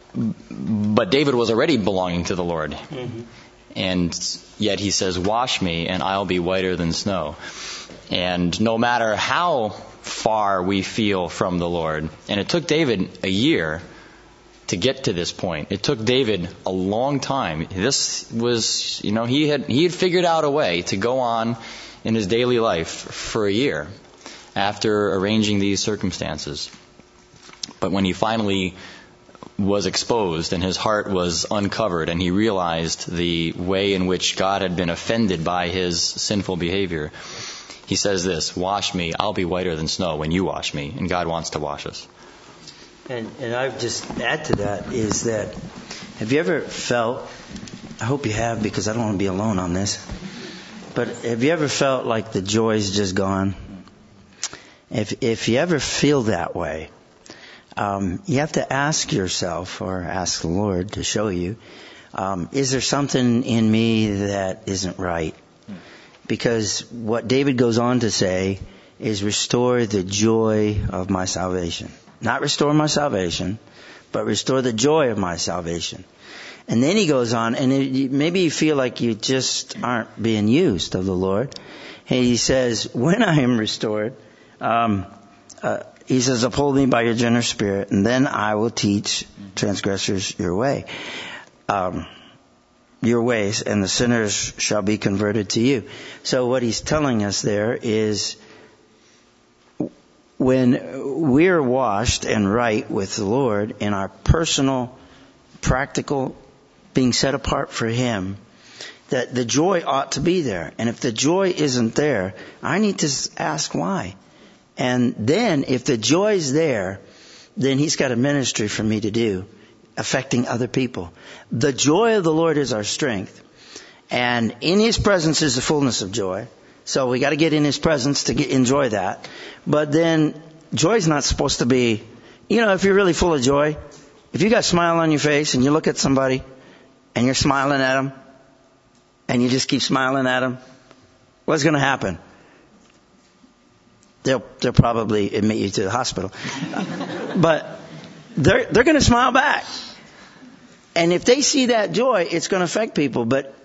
But David was already belonging to the Lord. Mm-hmm. And yet he says, wash me and I'll be whiter than snow. And no matter how far we feel from the Lord, and it took David a year to get to this point. It took David a long time. This was, he had figured out a way to go on in his daily life for a year after arranging these circumstances. But when he finally was exposed and his heart was uncovered and he realized the way in which God had been offended by his sinful behavior, he says this, wash me, I'll be whiter than snow when you wash me. And God wants to wash us. And I would just add to that is that, have you ever felt, I hope you have because I don't want to be alone on this, but have you ever felt like the joy's just gone? If you ever feel that way, you have to ask yourself or ask the Lord to show you, is there something in me that isn't right? Because what David goes on to say is restore the joy of my salvation. Not restore my salvation, but restore the joy of my salvation. And then he goes on, and maybe you feel like you just aren't being used of the Lord. And he says, when I am restored, he says, uphold me by your generous spirit, and then I will teach transgressors your way, your ways, and the sinners shall be converted to you. So what he's telling us there is, when we're washed and right with the Lord in our personal, practical, being set apart for Him, that the joy ought to be there. And if the joy isn't there, I need to ask why. And then, if the joy's there, then He's got a ministry for me to do, affecting other people. The joy of the Lord is our strength. And in His presence is the fullness of joy. So we got to get in His presence to enjoy that. But then, joy's not supposed to be, if you're really full of joy, if you got a smile on your face and you look at somebody and you're smiling at them and you just keep smiling at them, what's going to happen? They'll probably admit you to the hospital. But they're going to smile back. And if they see that joy, it's going to affect people.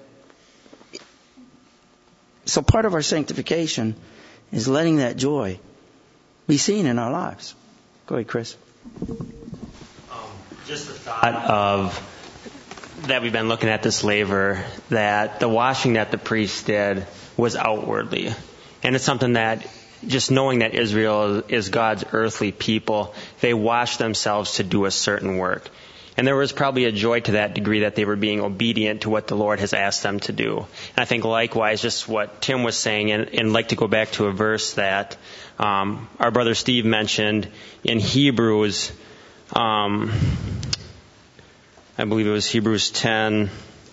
So part of our sanctification is letting that joy be seen in our lives. Go ahead, Chris. Just the thought of that we've been looking at this laver, that the washing that the priest did was outwardly. And it's something that, just knowing that Israel is God's earthly people, they washed themselves to do a certain work. And there was probably a joy to that degree that they were being obedient to what the Lord has asked them to do. And I think likewise, just what Tim was saying, and I'd like to go back to a verse that our brother Steve mentioned in Hebrews, I believe it was Hebrews 10,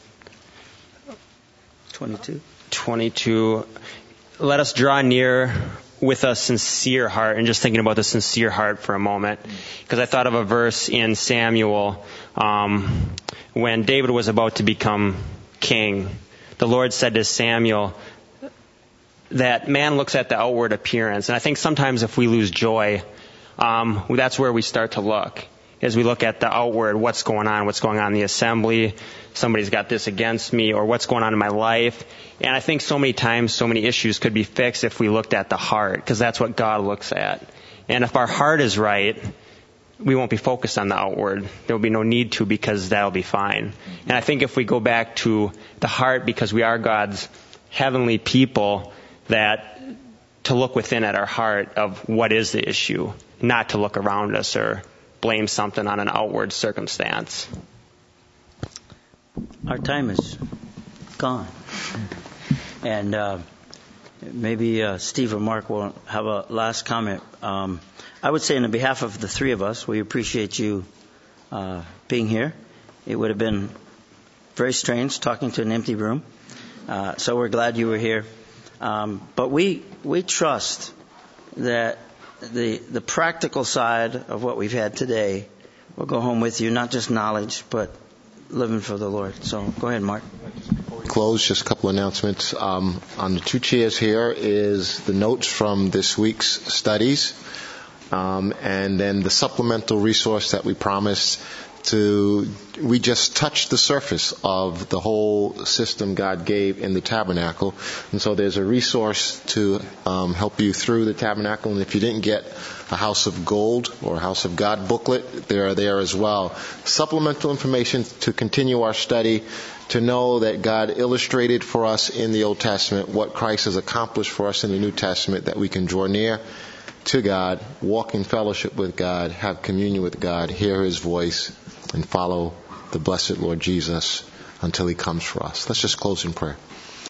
22. Let us draw near with a sincere heart, and just thinking about the sincere heart for a moment, because I thought of a verse in Samuel when David was about to become king. The Lord said to Samuel that man looks at the outward appearance, and I think sometimes if we lose joy, that's where we start to look. As we look at the outward, what's going on in the assembly, somebody's got this against me, or what's going on in my life. And I think so many times, so many issues could be fixed if we looked at the heart, because that's what God looks at. And if our heart is right, we won't be focused on the outward. There will be no need to, because that'll be fine. And I think if we go back to the heart, because we are God's heavenly people, that to look within at our heart of what is the issue, not to look around us or blame something on an outward circumstance. Our time is gone. And maybe Steve or Mark will have a last comment. I would say on behalf of the three of us, we appreciate you being here. It would have been very strange talking to an empty room. So we're glad you were here. But we trust that the practical side of what we've had today will go home with you, not just knowledge, but living for the Lord. So go ahead, Mark. Close, just a couple of announcements. On the two chairs here is the notes from this week's studies, and then the supplemental resource that we promised we just touched the surface of the whole system God gave in the tabernacle. And so there's a resource to help you through the tabernacle. And if you didn't get a House of Gold or a House of God booklet, they are there as well. Supplemental information to continue our study, to know that God illustrated for us in the Old Testament what Christ has accomplished for us in the New Testament, that we can draw near to God, walk in fellowship with God, have communion with God, hear His voice, and follow the blessed Lord Jesus until He comes for us. Let's just close in prayer.